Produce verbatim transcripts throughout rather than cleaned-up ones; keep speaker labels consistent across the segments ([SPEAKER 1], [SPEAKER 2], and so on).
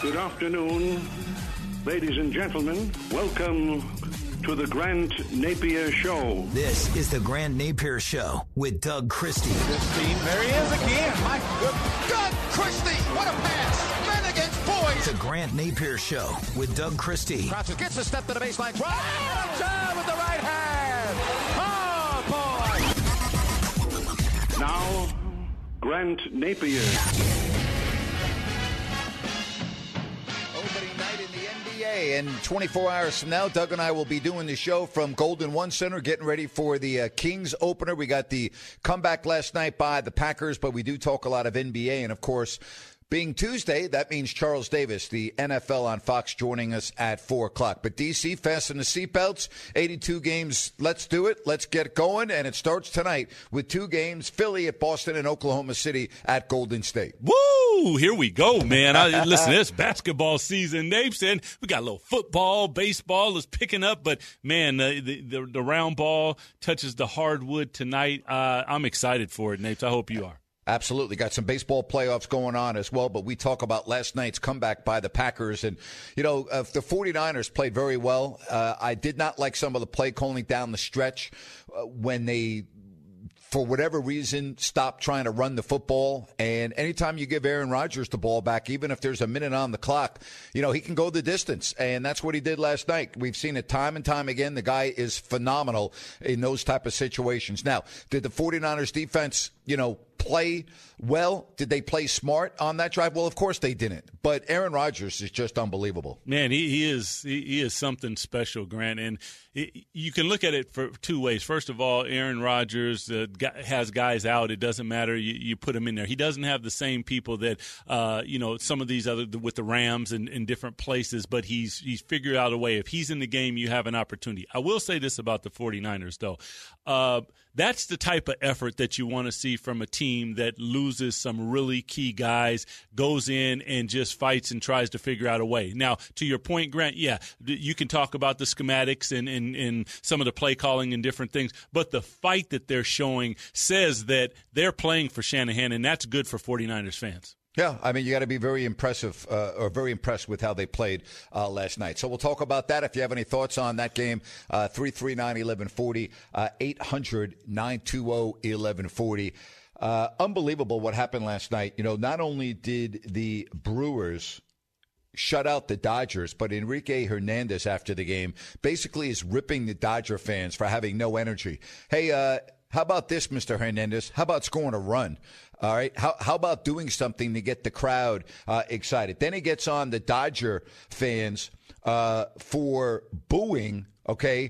[SPEAKER 1] Good afternoon, ladies and gentlemen. Welcome to the Grant Napier Show.
[SPEAKER 2] This is the Grant Napier Show with Doug Christie.
[SPEAKER 3] This team, there he is again. My good.
[SPEAKER 4] Doug Christie, what a pass. Men against boys.
[SPEAKER 2] The Grant Napier Show with Doug Christie.
[SPEAKER 4] Crouches gets a step to the baseline. Right time with the right hand. Oh, boy.
[SPEAKER 1] Now, Grant Napier.
[SPEAKER 4] Opening night in the N B A, and twenty-four hours from now, Doug and I will be doing the show from Golden One Center, getting ready for the uh, Kings opener. We got the comeback last night by the Packers, but we do talk a lot of N B A, and of course, being Tuesday, that means Charles Davis, the N F L on Fox, joining us at four o'clock. But D C, fasten the seatbelts. eighty-two games. Let's do it. Let's get going. And it starts tonight with two games, Philly at Boston and Oklahoma City at Golden State.
[SPEAKER 5] Woo! Here we go, man. I, listen, this basketball season, they've said we got a little football, baseball is picking up. But, man, uh, the, the, the round ball touches the hardwood tonight. Uh, I'm excited for it, Napes. I hope you are.
[SPEAKER 4] Absolutely. Got some baseball playoffs going on as well, but we talk about last night's comeback by the Packers. And, you know, uh, the 49ers played very well. Uh, I did not like some of the play calling down the stretch uh, when they, for whatever reason, stopped trying to run the football. And anytime you give Aaron Rodgers the ball back, even if there's a minute on the clock, you know, he can go the distance. And that's what he did last night. We've seen it time and time again. The guy is phenomenal in those type of situations. Now, did the 49ers defense, you know, play well? Did they play smart on that drive? Well, of course they didn't. But Aaron Rodgers is just unbelievable.
[SPEAKER 5] Man, he, he is he, he is something special, Grant. And it, you can look at it for two ways. First of all, Aaron Rodgers uh, has guys out. It doesn't matter. You, you put him in there. He doesn't have the same people that, uh, you know, some of these other with the Rams and in different places. But he's he's figured out a way. If he's in the game, you have an opportunity. I will say this about the 49ers, though. Uh, that's the type of effort that you want to see from a team that loses some really key guys, goes in and just fights and tries to figure out a way. Now, to your point, Grant, yeah, you can talk about the schematics and, and, and some of the play calling and different things, but the fight that they're showing says that they're playing for Shanahan, and that's good for 49ers fans.
[SPEAKER 4] Yeah, I mean, you got to be very impressive uh, or very impressed with how they played uh, last night. So we'll talk about that. If you have any thoughts on that game, uh, three three nine, eleven forty, uh, eight hundred, nine two zero, eleven forty. Uh, unbelievable what happened last night. You know, not only did the Brewers shut out the Dodgers, but Enrique Hernandez after the game basically is ripping the Dodger fans for having no energy. Hey, uh, how about this, Mister Hernandez? How about scoring a run? All right. How how about doing something to get the crowd uh, excited? Then he gets on the Dodger fans uh, for booing, okay,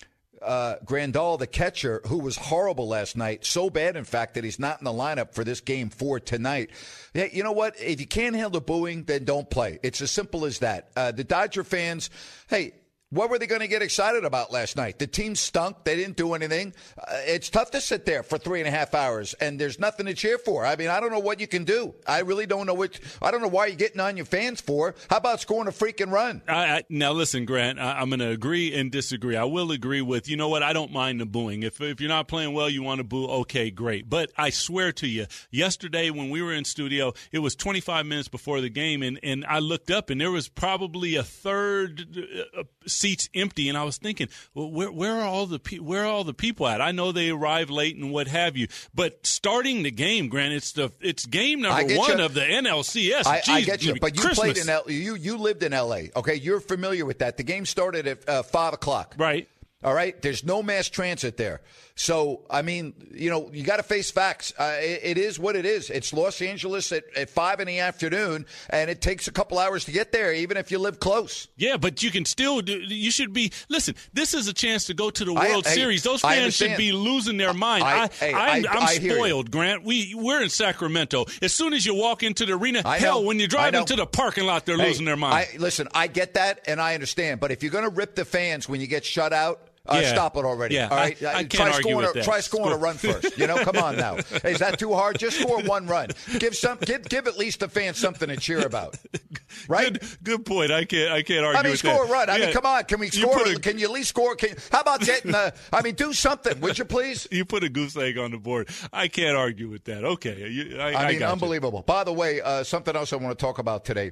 [SPEAKER 4] uh, Grandal, the catcher, who was horrible last night. So bad, in fact, that he's not in the lineup for this game four tonight. Yeah, you know what? If you can't handle booing, then don't play. It's as simple as that. Uh, the Dodger fans, hey, what were they going to get excited about last night? The team stunk. They didn't do anything. Uh, it's tough to sit there for three and a half hours, and there's nothing to cheer for. I mean, I don't know what you can do. I really don't know what – I don't know why you're getting on your fans for. How about scoring a freaking run?
[SPEAKER 5] I, I, now, listen, Grant, I, I'm going to agree and disagree. I will agree with, you know what, I don't mind the booing. If, if you're not playing well, you want to boo, okay, great. But I swear to you, yesterday when we were in studio, it was twenty-five minutes before the game, and, and I looked up, and there was probably a third uh, seats empty, and I was thinking, well, where where are all the pe- where are all the people at? I know they arrived late and what have you, but starting the game, Grant, it's the it's game number one you. of the N L C S.
[SPEAKER 4] I,
[SPEAKER 5] Jeez,
[SPEAKER 4] I get you, but you
[SPEAKER 5] Christmas.
[SPEAKER 4] played in L. You you lived in L A. Okay, you're familiar with that. The game started at uh, five o'clock.
[SPEAKER 5] Right.
[SPEAKER 4] All right. There's no mass transit there. So, I mean, you know, you got to face facts. Uh, it, it is what it is. It's Los Angeles at, at five in the afternoon, and it takes a couple hours to get there, even if you live close.
[SPEAKER 5] Yeah, but you can still do, you should be, listen, this is a chance to go to the World
[SPEAKER 4] I,
[SPEAKER 5] Series. Those
[SPEAKER 4] I
[SPEAKER 5] fans should be losing their mind.
[SPEAKER 4] I,
[SPEAKER 5] I,
[SPEAKER 4] hey,
[SPEAKER 5] I'm,
[SPEAKER 4] I,
[SPEAKER 5] I'm
[SPEAKER 4] I
[SPEAKER 5] spoiled, Grant. We, we're in Sacramento. As soon as you walk into the arena,
[SPEAKER 4] I
[SPEAKER 5] hell,
[SPEAKER 4] know,
[SPEAKER 5] when you drive into the parking lot, they're
[SPEAKER 4] hey,
[SPEAKER 5] losing their mind.
[SPEAKER 4] I, listen, I get that, and I understand. But if you're going to rip the fans when you get shut out, Uh,
[SPEAKER 5] yeah.
[SPEAKER 4] Stop it already.
[SPEAKER 5] Yeah.
[SPEAKER 4] All right.
[SPEAKER 5] I, I can't
[SPEAKER 4] try
[SPEAKER 5] argue
[SPEAKER 4] scoring
[SPEAKER 5] with
[SPEAKER 4] a,
[SPEAKER 5] that.
[SPEAKER 4] Try scoring
[SPEAKER 5] Score.
[SPEAKER 4] a run first. You know, come on now. Is that too hard? Just score one run. Give some. Give, give at least the fans something to cheer about. Right.
[SPEAKER 5] Good, good point. I can't. I can't argue.
[SPEAKER 4] I mean,
[SPEAKER 5] with
[SPEAKER 4] score
[SPEAKER 5] that.
[SPEAKER 4] a run. I
[SPEAKER 5] yeah.
[SPEAKER 4] mean, come on. Can we score?
[SPEAKER 5] A,
[SPEAKER 4] can you at least score? Can, how about getting? Uh, I mean, do something, would you please?
[SPEAKER 5] You put a goose egg on the board. I can't argue with that. Okay. You, I,
[SPEAKER 4] I
[SPEAKER 5] I
[SPEAKER 4] mean,
[SPEAKER 5] got
[SPEAKER 4] unbelievable.
[SPEAKER 5] You.
[SPEAKER 4] By the way, uh, something else I want to talk about today.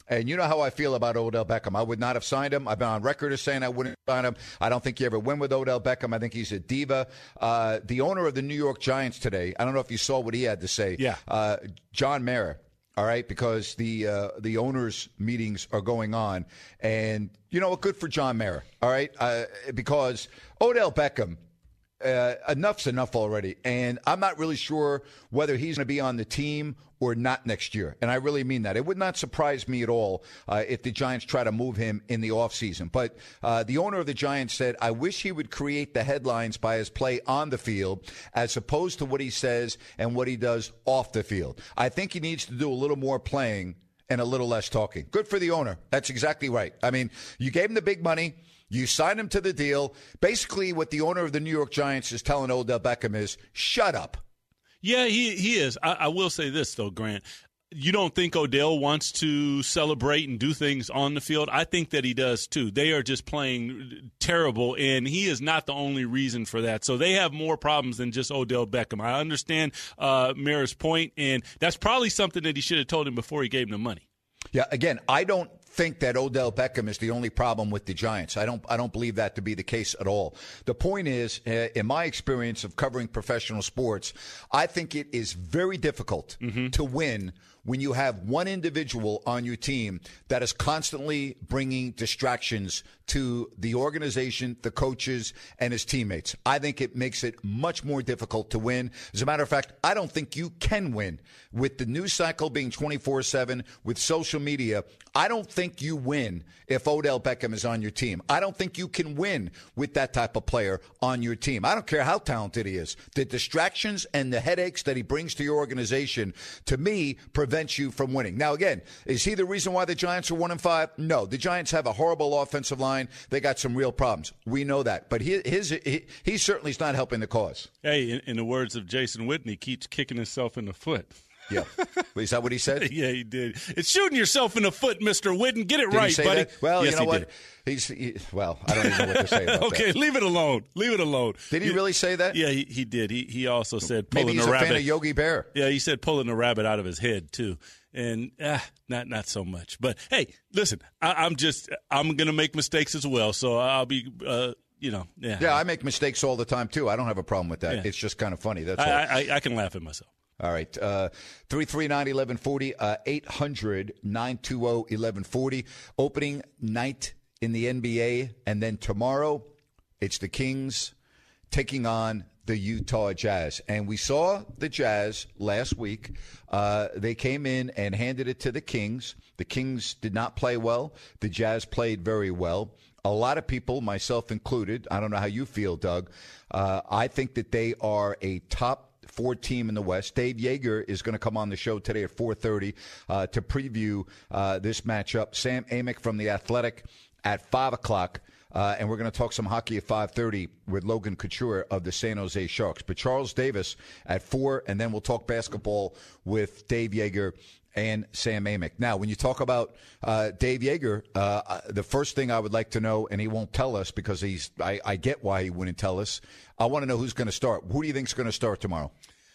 [SPEAKER 4] And you know how I feel about Odell Beckham. I would not have signed him. I've been on record as saying I wouldn't sign him. I don't think you ever win with Odell Beckham. I think he's a diva. Uh, the owner of the New York Giants today, I don't know if you saw what he had to say.
[SPEAKER 5] Yeah.
[SPEAKER 4] Uh, John Mara, all right, because the uh, the owners' meetings are going on. And, you know what, good for John Mara, all right, uh, because Odell Beckham, Uh, enough's enough already. And I'm not really sure whether he's going to be on the team or not next year. And I really mean that. It would not surprise me at all uh, if the Giants try to move him in the offseason. But uh, the owner of the Giants said, I wish he would create the headlines by his play on the field as opposed to what he says and what he does off the field. I think he needs to do a little more playing and a little less talking. Good for the owner. That's exactly right. I mean, you gave him the big money. You signed him to the deal. Basically, what the owner of the New York Giants is telling Odell Beckham is, shut up.
[SPEAKER 5] Yeah, he, he is. I, I will say this, though, Grant. You don't think Odell wants to celebrate and do things on the field? I think that he does, too. They are just playing terrible, and he is not the only reason for that. So they have more problems than just Odell Beckham. I understand uh, Mara's point, and that's probably something that he should have told him before he gave him the money.
[SPEAKER 4] Yeah, again, I don't think that Odell Beckham is the only problem with the Giants. I don't I don't believe that to be the case at all. The point is, uh, in my experience of covering professional sports, I think it is very difficult mm-hmm. to win when you have one individual on your team that is constantly bringing distractions to the organization, the coaches, and his teammates. I think it makes it much more difficult to win. As a matter of fact, I don't think you can win. With the news cycle being twenty-four seven, with social media, I don't think you win if Odell Beckham is on your team. I don't think you can win with that type of player on your team. I don't care how talented he is. The distractions and the headaches that he brings to your organization, to me, prevents you from winning. Now, again, is he the reason why the Giants are one and five? No. The Giants have a horrible offensive line. They got some real problems. We know that. But he, his, he, he certainly is not helping the cause.
[SPEAKER 5] Hey, in, in the words of Jason Witten, he keeps kicking himself in the foot.
[SPEAKER 4] Yeah. Is that what he said?
[SPEAKER 5] Yeah, he did. It's shooting yourself in the foot, Mister Witten. Get it
[SPEAKER 4] did
[SPEAKER 5] right,
[SPEAKER 4] he say
[SPEAKER 5] buddy.
[SPEAKER 4] That? Well,
[SPEAKER 5] yes,
[SPEAKER 4] you know
[SPEAKER 5] he
[SPEAKER 4] what?
[SPEAKER 5] Did.
[SPEAKER 4] He's he, well, I don't even know what to say about
[SPEAKER 5] okay,
[SPEAKER 4] that.
[SPEAKER 5] leave it alone. Leave it alone.
[SPEAKER 4] Did he, he really say that?
[SPEAKER 5] Yeah, he, he did. He he also said pulling
[SPEAKER 4] Maybe he's
[SPEAKER 5] a
[SPEAKER 4] a
[SPEAKER 5] rabbit.
[SPEAKER 4] fan of Yogi Bear.
[SPEAKER 5] Yeah, he said pulling a rabbit out of his head too, and ah, not not so much. But hey, listen, I, I'm just I'm gonna make mistakes as well, so I'll be. Uh, You know, yeah.
[SPEAKER 4] Yeah, I make mistakes all the time, too. I don't have a problem with that. Yeah. It's just kind of funny. That's all.
[SPEAKER 5] I, I, I can laugh at myself.
[SPEAKER 4] All right. Uh, three three nine, eleven forty, uh, eight hundred, nine two zero, eleven forty. Opening night in the N B A. And then tomorrow, it's the Kings taking on the Utah Jazz. And we saw the Jazz last week. Uh, they came in and handed it to the Kings. The Kings did not play well. The Jazz played very well. A lot of people, myself included, I don't know how you feel, Doug, uh, I think that they are a top four team in the West. Dave Yeager is going to come on the show today at four thirty uh, to preview uh, this matchup. Sam Amick from The Athletic at five o'clock. Uh, and we're going to talk some hockey at five thirty with Logan Couture of the San Jose Sharks. But Charles Davis at four, and then we'll talk basketball with Dave Yeager and Sam Amick. Now, when you talk about uh, Dave Yeager, uh, the first thing I would like to know, and he won't tell us because he's I, I get why he wouldn't tell us, I want to know who's going to start. Who do you think is going to start tomorrow?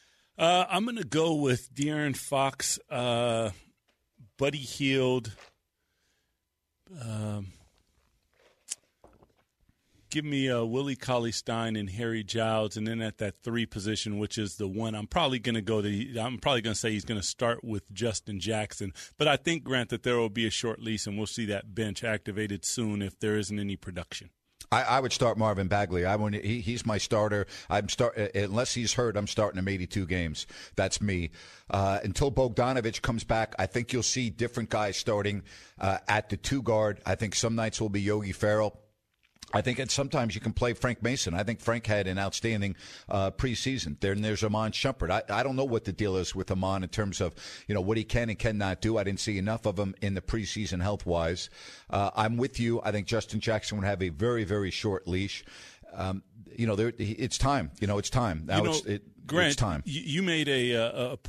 [SPEAKER 5] Uh, I'm going to go with De'Aaron Fox, uh, Buddy Hield. Um, give me uh, Willie Cauley-Stein and Harry Giles, and then at that three position, which is the one I'm probably going to go to. I'm probably going to say he's going to start with Justin Jackson. But I think, Grant, that there will be a short lease, and we'll see that bench activated soon if there isn't any production.
[SPEAKER 4] I, I would start Marvin Bagley. I want he, he's my starter. I'm start unless he's hurt. I'm starting him eighty-two games. That's me. Uh, until Bogdanovich comes back, I think you'll see different guys starting uh, at the two guard. I think some nights will be Yogi Ferrell. I think it, sometimes you can play Frank Mason. I think Frank had an outstanding uh, preseason. Then there's Iman Shumpert. I, I don't know what the deal is with Iman in terms of, you know, what he can and cannot do. I didn't see enough of him in the preseason health-wise. Uh, I'm with you. I think Justin Jackson would have a very, very short leash. Um, you know, there, it's time. You know, it's time. Now
[SPEAKER 5] you know,
[SPEAKER 4] it's, it,
[SPEAKER 5] Grant,
[SPEAKER 4] it's time.
[SPEAKER 5] You made a, a point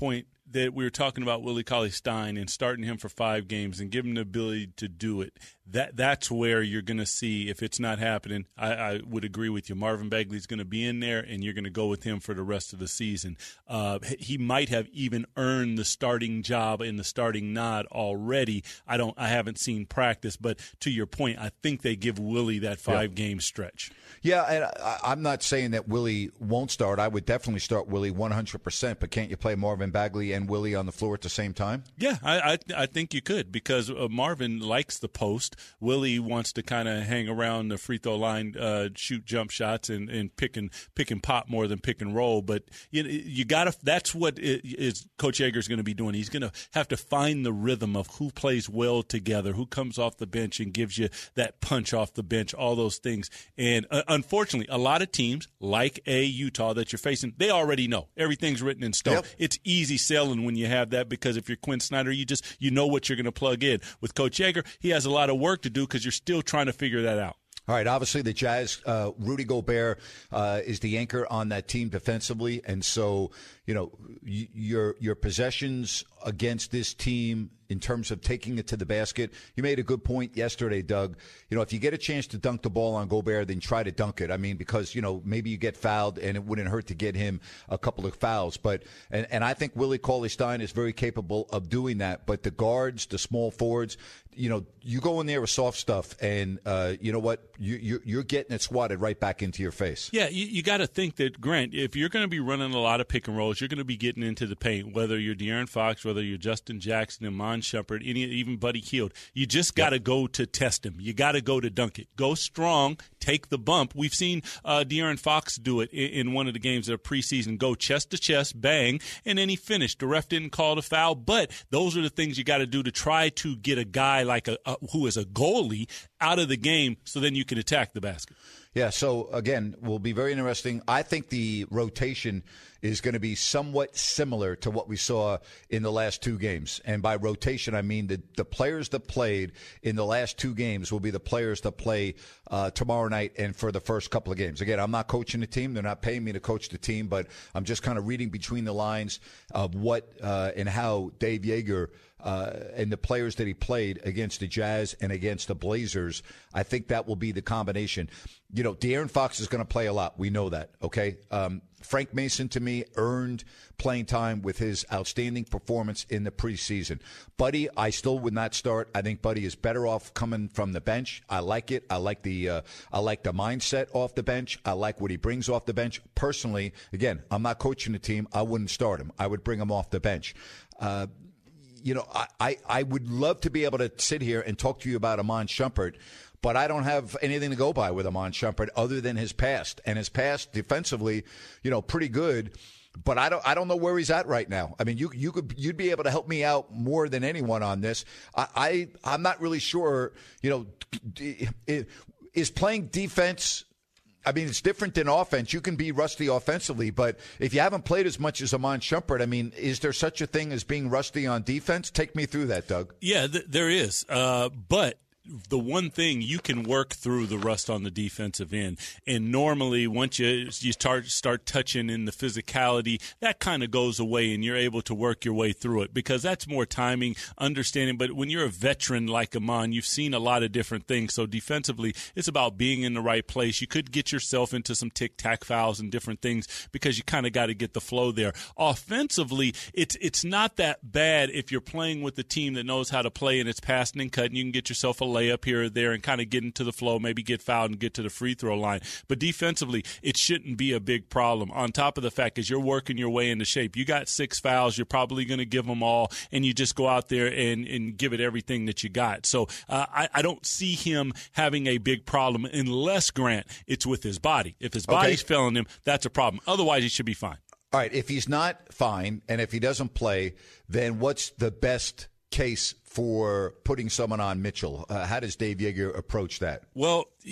[SPEAKER 5] that we were talking about Willie Cauley-Stein and starting him for five games and giving him the ability to do it, that that's where you're going to see, if it's not happening, I, I would agree with you. Marvin Bagley's going to be in there, and you're going to go with him for the rest of the season. Uh, he might have even earned the starting job and the starting nod already. I don't. I haven't seen practice, but to your point, I think they give Willie that five-game yeah. stretch.
[SPEAKER 4] Yeah, and I, I'm not saying that Willie won't start. I would definitely start Willie one hundred percent, but can't you play Marvin Bagley and Willie on the floor at the same time?
[SPEAKER 5] Yeah, I I, I think you could, because uh, Marvin likes the post. Willie wants to kind of hang around the free throw line, uh, shoot jump shots, and, and pick and pick and pop more than pick and roll. But you you got to. That's what it, is Coach Yeager's going to be doing. He's going to have to find the rhythm of who plays well together, who comes off the bench and gives you that punch off the bench, all those things. And uh, unfortunately, a lot of teams like a Utah that you're facing, they already know everything's written in stone. Yep. It's easy selling when you have that, because if you're Quinn Snyder, you just you know what you're going to plug in. With Coach Yeager, he has a lot of work to do because you're still trying to figure that out.
[SPEAKER 4] All right, obviously the Jazz, uh, Rudy Gobert uh, is the anchor on that team defensively, and so, you know, y- your your possessions against this team in terms of taking it to the basket. You made a good point yesterday, Doug. You know, if you get a chance to dunk the ball on Gobert, then try to dunk it. I mean, because, you know, maybe you get fouled and it wouldn't hurt to get him a couple of fouls. But and, and I think Willie Cauley-Stein is very capable of doing that. But the guards, the small forwards, you know, you go in there with soft stuff, and uh, you know what? You, you're, you're getting it swatted right back into your face.
[SPEAKER 5] Yeah, you, you got to think that, Grant, if you're going to be running a lot of pick and rolls, you're going to be getting into the paint, whether you're De'Aaron Fox, whether you're Justin Jackson, Iman Shumpert, any, even Buddy Hield. You just got to yep. go to test him. You got to go to dunk it. Go strong, take the bump. We've seen uh, De'Aaron Fox do it in, in one of the games of preseason. Go chest to chest, bang, and then he finished. The ref didn't call the foul, but those are the things you got to do to try to get a guy like a, a who is a goalie out of the game, so then you can attack the basket.
[SPEAKER 4] Yeah, so, again, will be very interesting. I think the rotation is going to be somewhat similar to what we saw in the last two games. And by rotation, I mean the, the players that played in the last two games will be the players that play uh, tomorrow night and for the first couple of games. Again, I'm not coaching the team. They're not paying me to coach the team, but I'm just kind of reading between the lines of what uh, and how Dave Yeager uh, and the players that he played against the Jazz and against the Blazers, I think that will be the combination. You know, De'Aaron Fox is going to play a lot. We know that, okay? Um, Frank Mason, to me, earned playing time with his outstanding performance in the preseason. Buddy, I still would not start. I think Buddy is better off coming from the bench. I like it. I like the uh, I like the mindset off the bench. I like what he brings off the bench. Personally, again, I'm not coaching the team. I wouldn't start him. I would bring him off the bench. Uh, you know, I, I, I would love to be able to sit here and talk to you about Iman Shumpert, but I don't have anything to go by with Iman Shumpert other than his past. And his past defensively, you know, pretty good. But I don't I don't know where he's at right now. I mean, you you could you'd be able to help me out more than anyone on this. I, I I'm not really sure, you know, is playing defense, I mean, it's different than offense. You can be rusty offensively, but if you haven't played as much as Iman Shumpert, I mean, is there such a thing as being rusty on defense? Take me through that, Doug.
[SPEAKER 5] Yeah, th- there is. Uh, but the one thing, you can work through the rust on the defensive end. And normally once you you start start touching in the physicality, that kind of goes away and you're able to work your way through it, because that's more timing, understanding. But when you're a veteran like Iman, you've seen a lot of different things. So defensively, it's about being in the right place. You could get yourself into some tic-tac fouls and different things because you kind of got to get the flow there. Offensively, it's it's not that bad if you're playing with a team that knows how to play and it's passing and cutting. You can get yourself a layup here or there and kind of get into the flow, maybe get fouled and get to the free throw line. But defensively, it shouldn't be a big problem. On top of the fact is you're working your way into shape. You got six fouls. You're probably going to give them all, and you just go out there and, and give it everything that you got. So uh, I, I don't see him having a big problem unless, Grant, it's with his body. If his body's okay. failing him, that's a problem. Otherwise, he should be fine.
[SPEAKER 4] All right, if he's not fine and if he doesn't play, then what's the best case for putting someone on Mitchell? Uh, how does Dave Yeager approach that?
[SPEAKER 5] Well,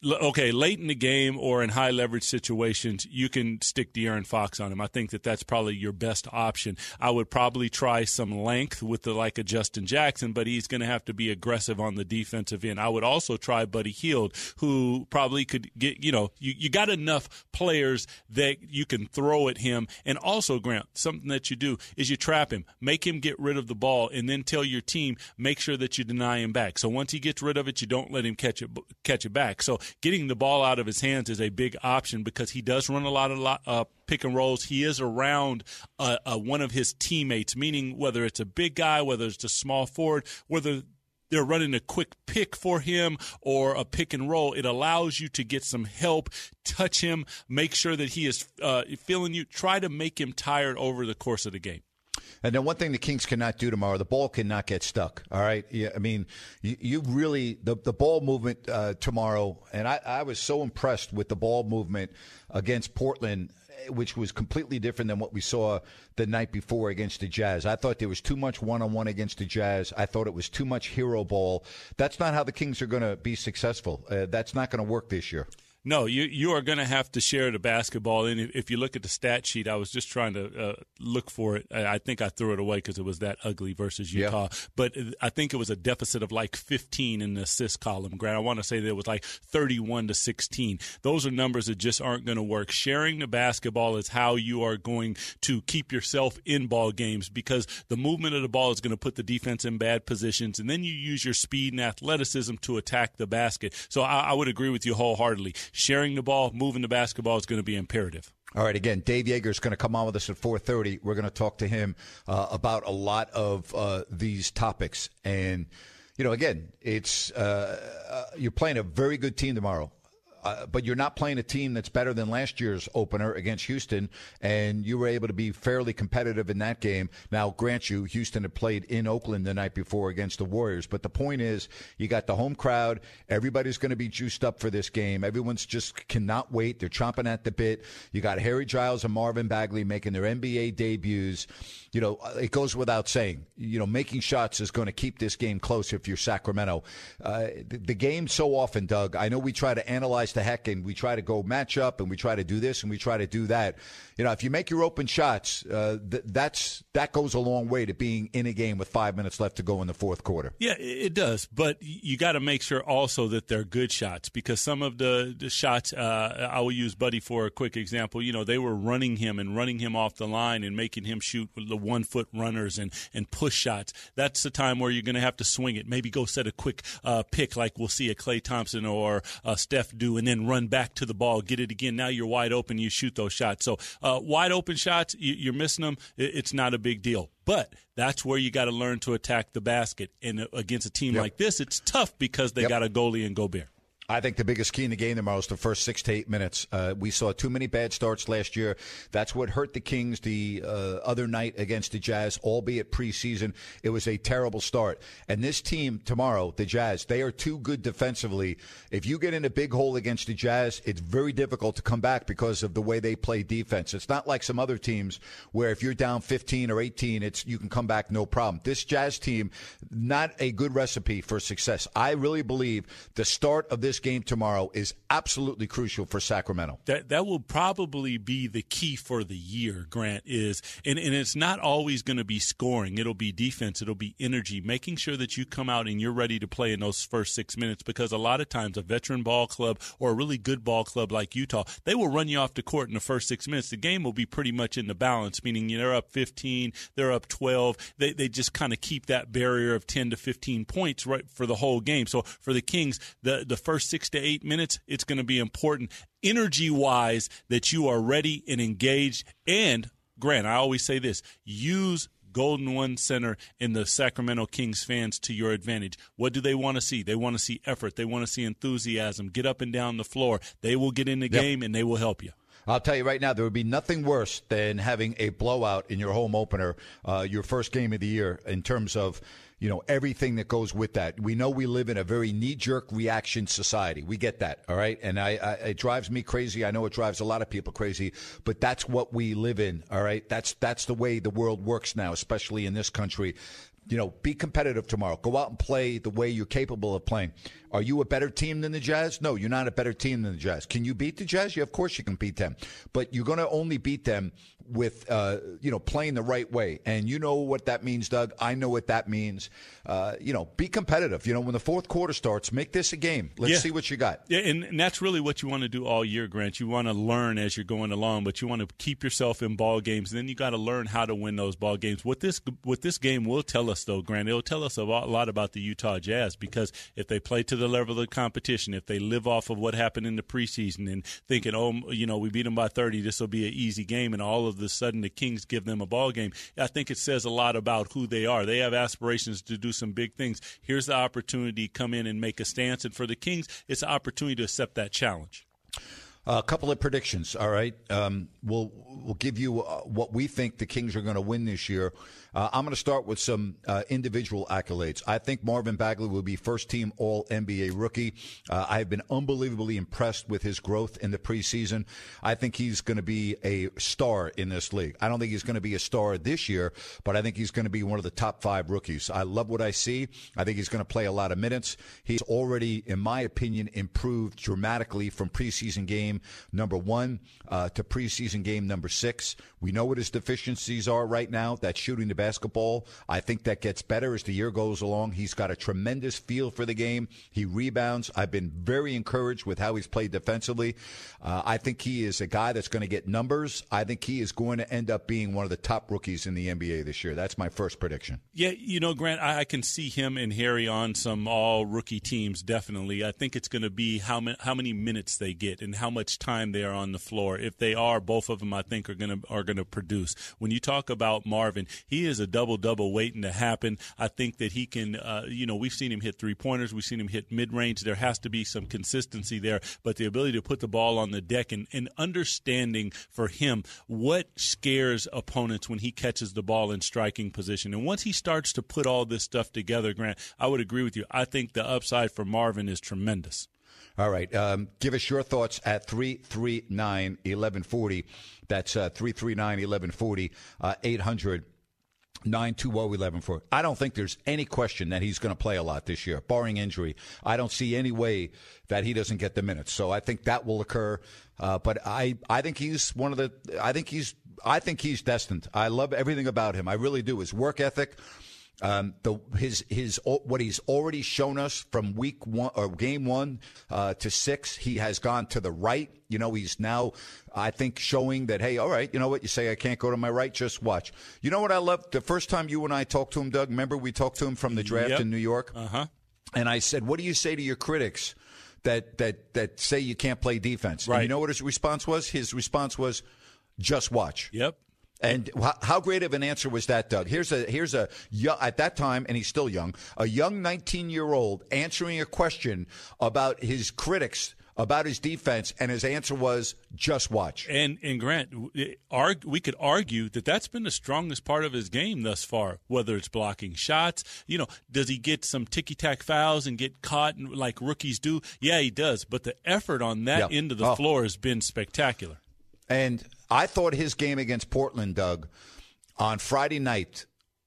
[SPEAKER 5] Okay, late in the game or in high leverage situations, you can stick De'Aaron Fox on him. I think that that's probably your best option. I would probably try some length with the like a Justin Jackson, but he's going to have to be aggressive on the defensive end. I would also try Buddy Hield, who probably could get, you know, you, you got enough players that you can throw at him. And also, Grant, something that you do is you trap him, make him get rid of the ball, and then tell your team, make sure that you deny him back. So once he gets rid of it, you don't let him catch it, catch it back. So getting the ball out of his hands is a big option because he does run a lot of uh, pick and rolls. He is around uh, uh, one of his teammates, meaning whether it's a big guy, whether it's a small forward, whether they're running a quick pick for him or a pick and roll, it allows you to get some help, touch him, make sure that he is uh, feeling you. Try to make him tired over the course of the game.
[SPEAKER 4] And then one thing the Kings cannot do tomorrow, the ball cannot get stuck, all right? Yeah, I mean, you, you really – the the ball movement uh, tomorrow, and I, I was so impressed with the ball movement against Portland, which was completely different than what we saw the night before against the Jazz. I thought there was too much one-on-one against the Jazz. I thought it was too much hero ball. That's not how the Kings are going to be successful. Uh, that's not going to work this year.
[SPEAKER 5] No, you you are going to have to share the basketball. And if, if you look at the stat sheet, I was just trying to uh, look for it. I, I think I threw it away because it was that ugly versus Utah. Yeah. But I think it was a deficit of like fifteen in the assist column, Grant. I want to say that it was like thirty-one to sixteen. Those are numbers that just aren't going to work. Sharing the basketball is how you are going to keep yourself in ball games because the movement of the ball is going to put the defense in bad positions, and then you use your speed and athleticism to attack the basket. So I, I would agree with you wholeheartedly. Sharing the ball, moving the basketball is going to be imperative.
[SPEAKER 4] All right, again, Dave Yeager is going to come on with us at four thirty. We're going to talk to him uh, about a lot of uh, these topics. And, you know, again, it's uh, uh, you're playing a very good team tomorrow. Uh, but you're not playing a team that's better than last year's opener against Houston, and you were able to be fairly competitive in that game. Now, grant you, Houston had played in Oakland the night before against the Warriors. But the point is, you got the home crowd. Everybody's going to be juiced up for this game. Everyone's just cannot wait. They're chomping at the bit. You got Harry Giles and Marvin Bagley making their N B A debuts. You know, it goes without saying, you know, making shots is going to keep this game close if you're Sacramento. Uh, the, the game so often, Doug, I know we try to analyze the heck and we try to go match up and we try to do this and we try to do that. You know, if you make your open shots, uh, th- that's that goes a long way to being in a game with five minutes left to go in the fourth quarter.
[SPEAKER 5] Yeah, it does. But you got to make sure also that they're good shots because some of the, the shots, uh, I will use Buddy for a quick example. You know, they were running him and running him off the line and making him shoot the one-foot runners and, and push shots. That's the time where you're going to have to swing it. Maybe go set a quick uh, pick like we'll see a Klay Thompson or uh, Steph do and then run back to the ball, get it again. Now you're wide open, you shoot those shots. So uh, wide open shots, you, you're missing them. It's not a big deal. But that's where you got to learn to attack the basket. And against a team
[SPEAKER 4] yep.
[SPEAKER 5] like this, it's tough because they yep. got a goalie in Gobert.
[SPEAKER 4] I think the biggest key in the game tomorrow is the first six to eight minutes. Uh, we saw too many bad starts last year. That's what hurt the Kings the uh, other night against the Jazz, albeit preseason. It was a terrible start. And this team tomorrow, the Jazz, they are too good defensively. If you get in a big hole against the Jazz, it's very difficult to come back because of the way they play defense. It's not like some other teams where if you're down fifteen or eighteen, it's you can come back no problem. This Jazz team, not a good recipe for success. I really believe the start of this game tomorrow is absolutely crucial for Sacramento.
[SPEAKER 5] That that will probably be the key for the year, Grant, is, and, and it's not always going to be scoring. It'll be defense. It'll be energy, making sure that you come out and you're ready to play in those first six minutes because a lot of times a veteran ball club or a really good ball club like Utah, they will run you off the court in the first six minutes. The game will be pretty much in the balance, meaning they're up fifteen, they're up twelve. They, they just kind of keep that barrier of ten to fifteen points right for the whole game. So for the Kings, the, the first six to eight minutes, it's going to be important energy-wise that you are ready and engaged. And, Grant, I always say this, use Golden One Center and the Sacramento Kings fans to your advantage. What do they want to see? They want to see effort. They want to see enthusiasm. Get up and down the floor. They will get in the
[SPEAKER 4] yep.
[SPEAKER 5] game, and they will help you.
[SPEAKER 4] I'll tell you right now, there would be nothing worse than having a blowout in your home opener, uh, your first game of the year, in terms of, you know, everything that goes with that. We know we live in a very knee-jerk reaction society. We get that, all right? And I, I, it drives me crazy. I know it drives a lot of people crazy, but that's what we live in, all right? That's that's the way the world works now, especially in this country. You know, be competitive tomorrow. Go out and play the way you're capable of playing. Are you a better team than the Jazz? No, you're not a better team than the Jazz. Can you beat the Jazz? Yeah, of course you can beat them. But you're going to only beat them with, uh, you know, playing the right way. And you know what that means, Doug. I know what that means. Uh, you know, be competitive. You know, when the fourth quarter starts, make this a game. Let's
[SPEAKER 5] yeah.
[SPEAKER 4] see what you got.
[SPEAKER 5] Yeah, and, and that's really what you want to do all year, Grant. You want to learn as you're going along, but you want to keep yourself in ball games. And then you got to learn how to win those ball games. What this what this game will tell us, though, Grant, it'll tell us a lot about the Utah Jazz, because if they play to the level of the competition, if they live off of what happened in the preseason and thinking, oh, you know, we beat them by thirty, this will be an easy game, and all of a sudden the Kings give them a ball game, I think it says a lot about who they are. They have aspirations to do some big things. Here's the opportunity to come in and make a stance, and for the Kings, it's an opportunity to accept that challenge.
[SPEAKER 4] A couple of predictions, all right? Um, we'll we'll give you uh, what we think the Kings are going to win this year. Uh, I'm going to start with some uh, individual accolades. I think Marvin Bagley will be first-team All-N B A rookie. Uh, I have been unbelievably impressed with his growth in the preseason. I think he's going to be a star in this league. I don't think he's going to be a star this year, but I think he's going to be one of the top five rookies. I love what I see. I think he's going to play a lot of minutes. He's already, in my opinion, improved dramatically from preseason game number one uh, to preseason game number six. We know what his deficiencies are right now. That's shooting the basketball. I think that gets better as the year goes along. He's got a tremendous feel for the game. He rebounds. I've been very encouraged with how he's played defensively. Uh, I think he is a guy that's going to get numbers. I think he is going to end up being one of the top rookies in the N B A this year. That's my first prediction.
[SPEAKER 5] Yeah, you know, Grant, I, I can see him and Harry on some all-rookie teams, definitely. I think it's going to be how, ma- how many minutes they get and how much time they are on the floor. If they are, both of them, I think, are going to are going to produce. When you talk about Marvin, he is a double-double waiting to happen. I think that he can, uh, you know, we've seen him hit three-pointers. We've seen him hit mid-range. There has to be some consistency there, but the ability to put the ball on the deck and, and understanding for him what scares opponents when he catches the ball in striking position. And once he starts to put all this stuff together, Grant, I would agree with you. I think the upside for Marvin is tremendous.
[SPEAKER 4] All right. Um, give us your thoughts at three three nine, one one four zero. That's uh, three three nine, one one four zero, uh, eight hundred, nine two zero, one one four zero. I don't think there's any question that he's going to play a lot this year, barring injury. I don't see any way that he doesn't get the minutes. So I think that will occur. Uh, but I, I think he's one of the – I think he's I think he's destined. I love everything about him. I really do. His work ethic. Um, the his his what he's already shown us from week one or game one uh, to six, he has gone to the right. You know, he's now, I think, showing that, hey, all right, you know what? You say I can't go to my right, just watch. You know what I love? The first time you and I talked to him, Doug, remember we talked to him from the draft
[SPEAKER 5] yep.
[SPEAKER 4] in New York?
[SPEAKER 5] Uh-huh.
[SPEAKER 4] And I said, what do you say to your critics that that that say you can't play defense?
[SPEAKER 5] Right.
[SPEAKER 4] And you know what his response was? His response was, just watch.
[SPEAKER 5] Yep.
[SPEAKER 4] And how great of an answer was that, Doug? Here's a here's a at that time, and he's still young, a young nineteen-year-old answering a question about his critics about his defense, and his answer was, just watch.
[SPEAKER 5] And, and Grant, we could argue that that's been the strongest part of his game thus far, whether it's blocking shots. You know, does he get some ticky-tack fouls and get caught like rookies do? Yeah, he does. But the effort on that
[SPEAKER 4] yeah.
[SPEAKER 5] end of the
[SPEAKER 4] oh.
[SPEAKER 5] floor has been spectacular.
[SPEAKER 4] And I thought his game against Portland, Doug, on Friday night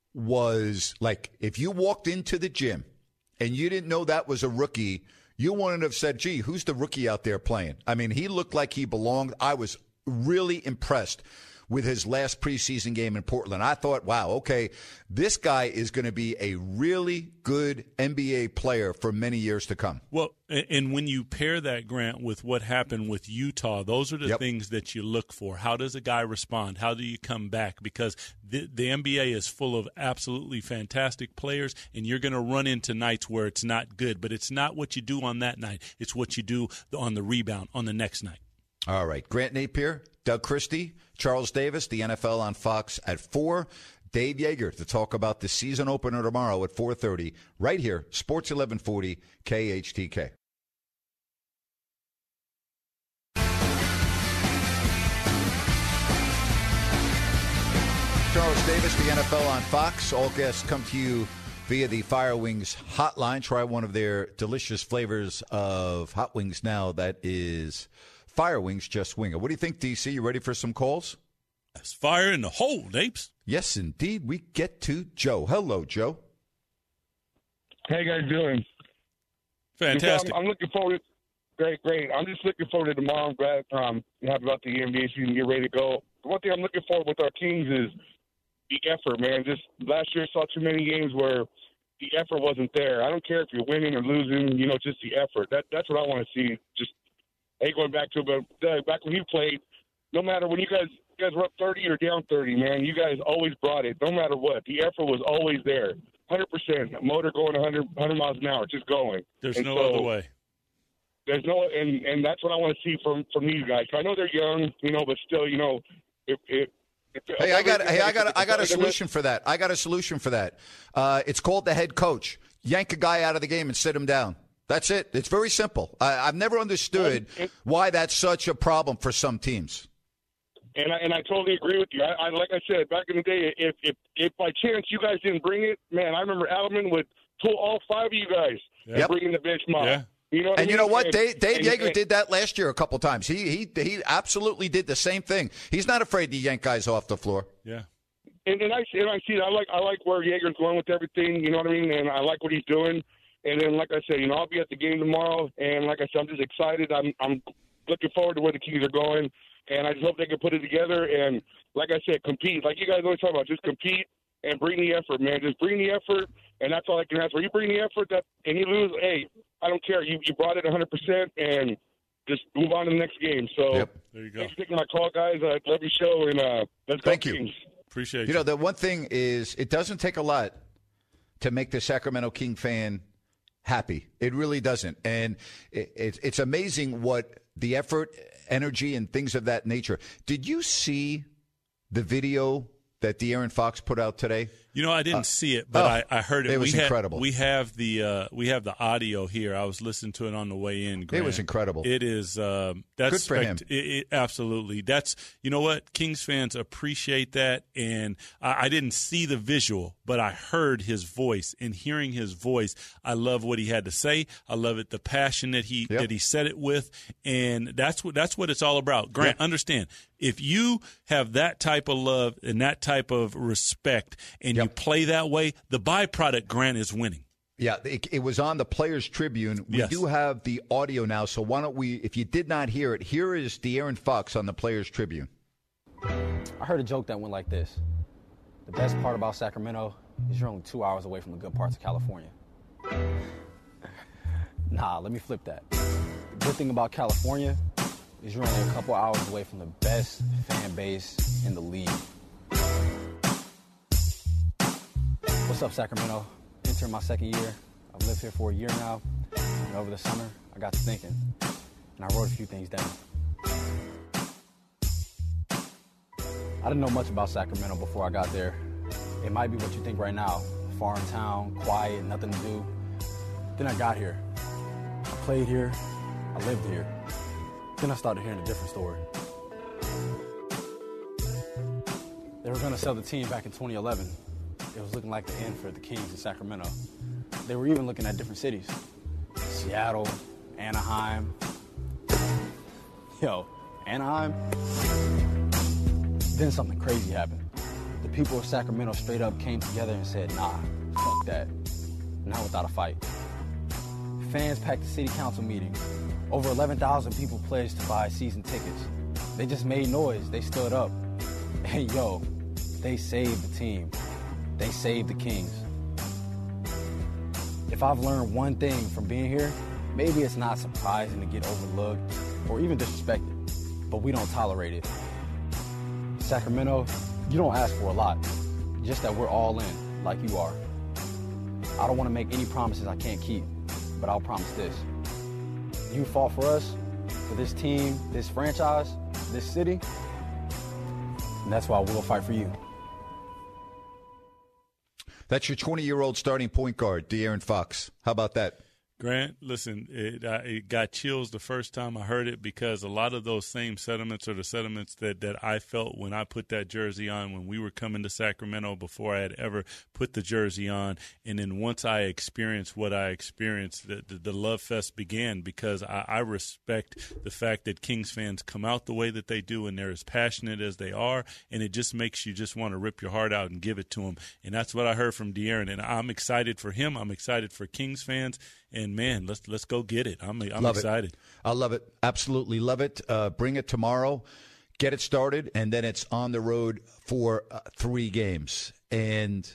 [SPEAKER 4] was like, if you walked into the gym and you didn't know that was a rookie, you wouldn't have said, gee, who's the rookie out there playing? I mean, he looked like he belonged. I was really impressed with his last preseason game in Portland. I thought, wow, okay, this guy is going to be a really good N B A player for many years to come.
[SPEAKER 5] Well, and when you pair that, Grant, with what happened with Utah, those are the
[SPEAKER 4] yep.
[SPEAKER 5] things that you look for. How does a guy respond? How do you come back? Because the, the N B A is full of absolutely fantastic players, and you're going to run into nights where it's not good. But it's not what you do on that night. It's what you do on the rebound on the next night.
[SPEAKER 4] All right. Grant Napier, Doug Christie, Charles Davis, the N F L on Fox at four. Dave Yeager to talk about the season opener tomorrow at four thirty, right here, Sports eleven forty, K H T K. Charles Davis, the N F L on Fox. All guests come to you via the Fire Wings hotline. Try one of their delicious flavors of hot wings now. That is Fire Wings, just wing it. What do you think, D C? You ready for some calls?
[SPEAKER 5] That's fire in the hole, Napes.
[SPEAKER 4] Yes, indeed. We get to Joe. Hello, Joe.
[SPEAKER 6] How you guys doing?
[SPEAKER 5] Fantastic.
[SPEAKER 6] I'm, I'm looking forward. Great, great. I'm just looking forward to tomorrow. I'm glad um, you have about the N B A season get ready to go. The one thing I'm looking forward with our Kings is the effort, man. Just last year, saw too many games where the effort wasn't there. I don't care if you're winning or losing. You know, just the effort. That that's what I want to see. Just hey, going back to but uh, back when he played, no matter when you guys you guys were up thirty or down thirty, man, you guys always brought it. No matter what, the effort was always there. one hundred percent. Motor going one hundred, one hundred miles an hour, just going.
[SPEAKER 5] There's
[SPEAKER 6] and
[SPEAKER 5] no
[SPEAKER 6] so,
[SPEAKER 5] other way.
[SPEAKER 6] There's no, and, and that's what I want to see from, from these guys. I know they're young, you know, but still, you know, if, if
[SPEAKER 4] Hey, I got, hey, I got, I got a solution for that. I got a solution for that. Uh, it's called the head coach. Yank a guy out of the game and sit him down. That's it. It's very simple. I, I've never understood
[SPEAKER 6] and,
[SPEAKER 4] why that's such a problem for some teams.
[SPEAKER 6] And I, and I totally agree with you. I, I like I said back in the day, if if if by chance you guys didn't bring it, man, I remember Alderman would pull all five of you guys
[SPEAKER 5] yeah.
[SPEAKER 6] and bring in the bench mob.
[SPEAKER 5] Yeah.
[SPEAKER 6] You know what
[SPEAKER 4] and
[SPEAKER 6] I
[SPEAKER 4] you
[SPEAKER 6] mean?
[SPEAKER 4] know what?
[SPEAKER 6] And,
[SPEAKER 4] Dave, Dave
[SPEAKER 6] and,
[SPEAKER 4] Yeager
[SPEAKER 6] and,
[SPEAKER 4] did that last year a couple times. He he he absolutely did the same thing. He's not afraid to yank guys off the floor.
[SPEAKER 5] Yeah.
[SPEAKER 6] And, and I and I see it. I like I like where Yeager's going with everything. You know what I mean? And I like what he's doing. And then, like I said, you know, I'll be at the game tomorrow. And like I said, I'm just excited. I'm I'm looking forward to where the Kings are going. And I just hope they can put it together. And like I said, compete. Like you guys always talk about, just compete and bring the effort, man. Just bring the effort. And that's all I can ask for. You bring the effort, that, and you lose, hey, I don't care. You you brought it one hundred percent, and just move on to the next game. So
[SPEAKER 4] yep.
[SPEAKER 5] There you go.
[SPEAKER 6] Thanks for taking my call, guys. I love your show, and uh, let's go
[SPEAKER 4] Thank you.
[SPEAKER 6] Kings.
[SPEAKER 5] Appreciate you.
[SPEAKER 4] You know, the one thing is it doesn't take a lot to make the Sacramento King fan happy. It really doesn't. And it, it, it's amazing what the effort, energy, and things of that nature. Did you see the video that De'Aaron Fox put out today?
[SPEAKER 5] You know, I didn't
[SPEAKER 4] uh,
[SPEAKER 5] see it, but
[SPEAKER 4] oh,
[SPEAKER 5] I, I heard it.
[SPEAKER 4] It was
[SPEAKER 5] we
[SPEAKER 4] incredible.
[SPEAKER 5] Have, we have the uh, we have the audio here. I was listening to it on the way in. Grant.
[SPEAKER 4] It was incredible.
[SPEAKER 5] It is. Um, that's
[SPEAKER 4] good for him.
[SPEAKER 5] It, it, absolutely. That's. You know what? Kings fans appreciate that, and I, I didn't see the visual, but I heard his voice. And hearing his voice, I love what he had to say. I love it, the passion that he
[SPEAKER 4] yep.
[SPEAKER 5] that he said it with, and that's what that's what it's all about. Grant,
[SPEAKER 4] yep.
[SPEAKER 5] understand. If you have that type of love and that type of respect, and
[SPEAKER 4] yep.
[SPEAKER 5] you play that way, the byproduct, Grant, is winning.
[SPEAKER 4] Yeah, it, it was on the Players Tribune. We
[SPEAKER 5] yes.
[SPEAKER 4] do have the audio now, so why don't we, if you did not hear it, here is De'Aaron Fox on the Players Tribune.
[SPEAKER 7] I heard a joke that went like this. The best part about Sacramento is you're only two hours away from the good parts of California. Nah, let me flip that. The good thing about California is you're only a couple hours away from the best fan base in the league. What's up, Sacramento? Entering my second year. I've lived here for a year now. And over the summer, I got to thinking, and I wrote a few things down. I didn't know much about Sacramento before I got there. It might be what you think right now. Farm town, quiet, nothing to do. Then I got here. I played here. I lived here. Then I started hearing a different story. They were going to sell the team back in twenty eleven. It was looking like the end for the Kings in Sacramento. They were even looking at different cities. Seattle, Anaheim. Yo, Anaheim? Then something crazy happened. The people of Sacramento straight up came together and said, nah, fuck that. Not without a fight. Fans packed the city council meeting. Over eleven thousand people pledged to buy season tickets. They just made noise. They stood up. And yo, they saved the team. They saved the Kings. If I've learned one thing from being here, maybe it's not surprising to get overlooked or even disrespected, but we don't tolerate it. Sacramento, you don't ask for a lot, just that we're all in, like you are. I don't want to make any promises I can't keep, but I'll promise this. You fought for us, for this team, this franchise, this city, and that's why we'll fight for you.
[SPEAKER 4] That's your twenty-year-old starting point guard, De'Aaron Fox. How about that?
[SPEAKER 5] Grant, listen, it, I, it got chills the first time I heard it because a lot of those same sentiments are the sentiments that, that I felt when I put that jersey on when we were coming to Sacramento before I had ever put the jersey on. And then once I experienced what I experienced, the, the, the love fest began because I, I respect the fact that Kings fans come out the way that they do and they're as passionate as they are, and it just makes you just want to rip your heart out and give it to them. And that's what I heard from De'Aaron, and I'm excited for him. I'm excited for Kings fans. And and man, let's let's go get it. I'm I'm
[SPEAKER 4] love
[SPEAKER 5] excited.
[SPEAKER 4] It. I love it. Absolutely love it. Uh, bring it tomorrow. Get it started, and then it's on the road for uh, three games. And,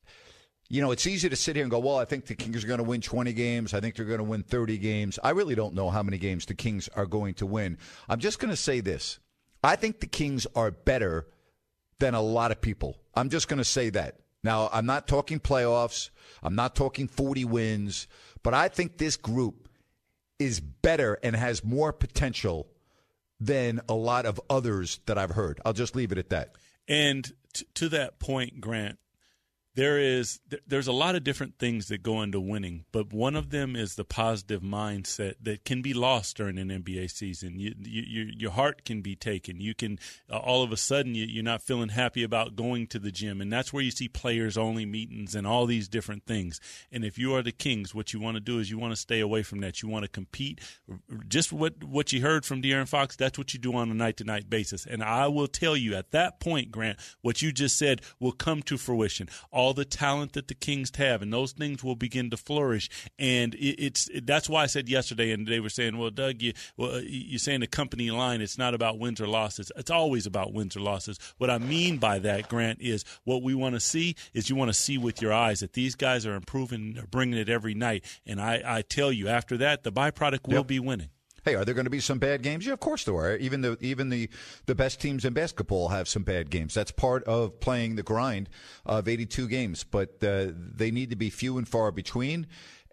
[SPEAKER 4] you know, it's easy to sit here and go, well, I think the Kings are going to win twenty games. I think they're going to win thirty games. I really don't know how many games the Kings are going to win. I'm just going to say this. I think the Kings are better than a lot of people. I'm just going to say that. Now, I'm not talking playoffs. I'm not talking forty wins. But I think this group is better and has more potential than a lot of others that I've heard. I'll just leave it at that.
[SPEAKER 5] And t- to that point, Grant, there is there's a lot of different things that go into winning, but one of them is the positive mindset that can be lost during an N B A season. You, you, your heart can be taken. You can uh, all of a sudden you, you're not feeling happy about going to the gym, and that's where you see players-only meetings and all these different things. And if you are the Kings, what you want to do is you want to stay away from that. You want to compete. Just what what you heard from De'Aaron Fox, that's what you do on a night-to-night basis. And I will tell you, at that point, Grant, what you just said will come to fruition. All the talent that the Kings have, and those things will begin to flourish. And it, it's it, that's why I said yesterday, and they were saying, well, Doug, you, well, you're saying the company line, it's not about wins or losses. It's always about wins or losses. What I mean by that, Grant, is what we want to see is you want to see with your eyes that these guys are improving, they're bringing it every night. And I, I tell you, after that, the byproduct will
[SPEAKER 4] yep.
[SPEAKER 5] be winning.
[SPEAKER 4] Hey, are there going to be some bad games? Yeah, of course there are. Even the even the, the best teams in basketball have some bad games. That's part of playing the grind of eighty-two games. But uh, they need to be few and far between.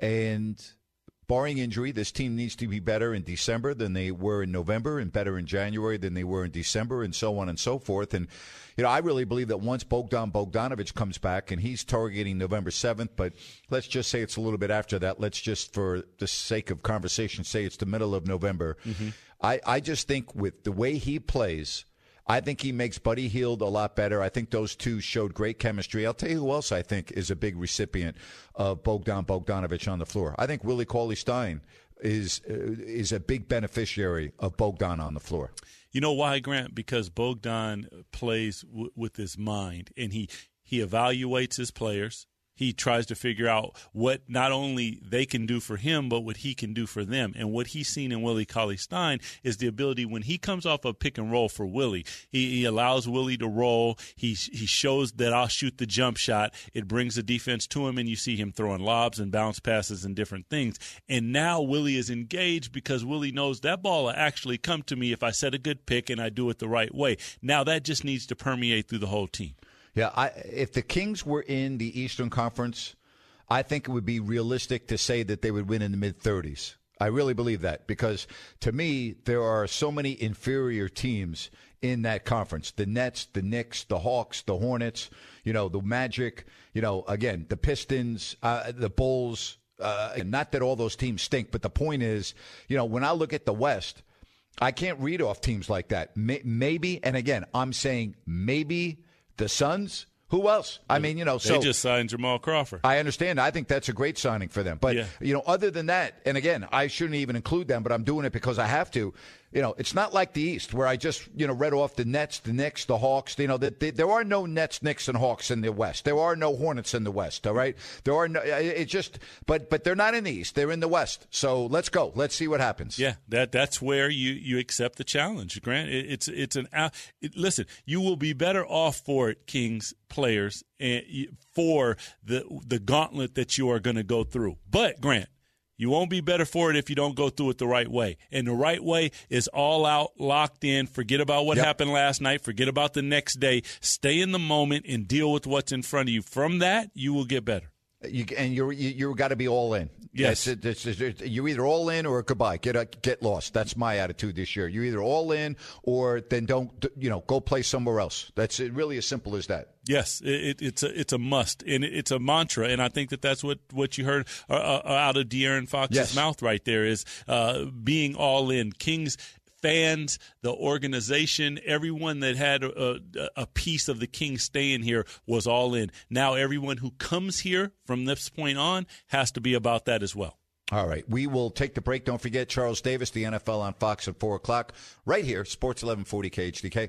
[SPEAKER 4] And barring injury, this team needs to be better in December than they were in November, and better in January than they were in December, and so on and so forth. And, you know, I really believe that once Bogdan Bogdanovic comes back, and he's targeting November seventh, but let's just say it's a little bit after that. Let's just, for the sake of conversation, say it's the middle of November. Mm-hmm. I, I just think with the way he plays, I think he makes Buddy Hield a lot better. I think those two showed great chemistry. I'll tell you who else I think is a big recipient of Bogdan Bogdanovic on the floor. I think Willie Cauley-Stein is uh, is a big beneficiary of Bogdan on the floor.
[SPEAKER 5] You know why, Grant? Because Bogdan plays w- with his mind, and he, he evaluates his players. He tries to figure out what not only they can do for him, but what he can do for them. And what he's seen in Willie Cauley-Stein is the ability when he comes off a pick and roll for Willie, he, he allows Willie to roll. He he shows that I'll shoot the jump shot. It brings the defense to him, and you see him throwing lobs and bounce passes and different things. And now Willie is engaged because Willie knows that ball will actually come to me if I set a good pick and I do it the right way. Now that just needs to permeate through the whole team.
[SPEAKER 4] Yeah, I, if the Kings were in the Eastern Conference, I think it would be realistic to say that they would win in the mid-thirties. I really believe that because, to me, there are so many inferior teams in that conference. The Nets, the Knicks, the Hawks, the Hornets, you know, the Magic, you know, again, the Pistons, uh, the Bulls. Uh, and not that all those teams stink, but the point is, you know, when I look at the West, I can't read off teams like that. Maybe, and again, I'm saying maybe – the Suns? Who else? I mean, you know, so
[SPEAKER 5] they just signed Jamal Crawford.
[SPEAKER 4] I understand. I think that's a great signing for them. But,
[SPEAKER 5] yeah.
[SPEAKER 4] you know, other than that, and again, I shouldn't even include them, but I'm doing it because I have to. You know, it's not like the East where I just, you know, read off the Nets, the Knicks, the Hawks. You know, the, the, there are no Nets, Knicks, and Hawks in the West. There are no Hornets in the West, all right? There are no, it's just, but but they're not in the East. They're in the West. So let's go. Let's see what happens.
[SPEAKER 5] Yeah, that that's where you, you accept the challenge, Grant. It, it's it's an, it, listen, you will be better off for it, Kings players, and for the the gauntlet that you are going to go through. But, Grant, you won't be better for it if you don't go through it the right way. And the right way is all out, locked in. Forget about what
[SPEAKER 4] yep.
[SPEAKER 5] happened last night. Forget about the next day. Stay in the moment and deal with what's in front of you. From that, you will get better.
[SPEAKER 4] You, and you're, you you got to be all in.
[SPEAKER 5] Yes,
[SPEAKER 4] it's, it's, it's, you're either all in or goodbye. Get a, get lost. That's my attitude this year. You're either all in or then don't. You know, go play somewhere else. That's it, really as simple as that.
[SPEAKER 5] Yes, it, it's a it's a must, and it's a mantra, and I think that that's what, what you heard uh, uh, out of De'Aaron Fox's
[SPEAKER 4] yes.
[SPEAKER 5] mouth right there is uh, being all in. Kings fans, the organization, everyone that had a, a piece of the Kings staying here was all in. Now everyone who comes here from this point on has to be about that as well.
[SPEAKER 4] All right. We will take the break. Don't forget Charles Davis, the N F L on Fox at four o'clock, right here, Sports eleven forty K H D K.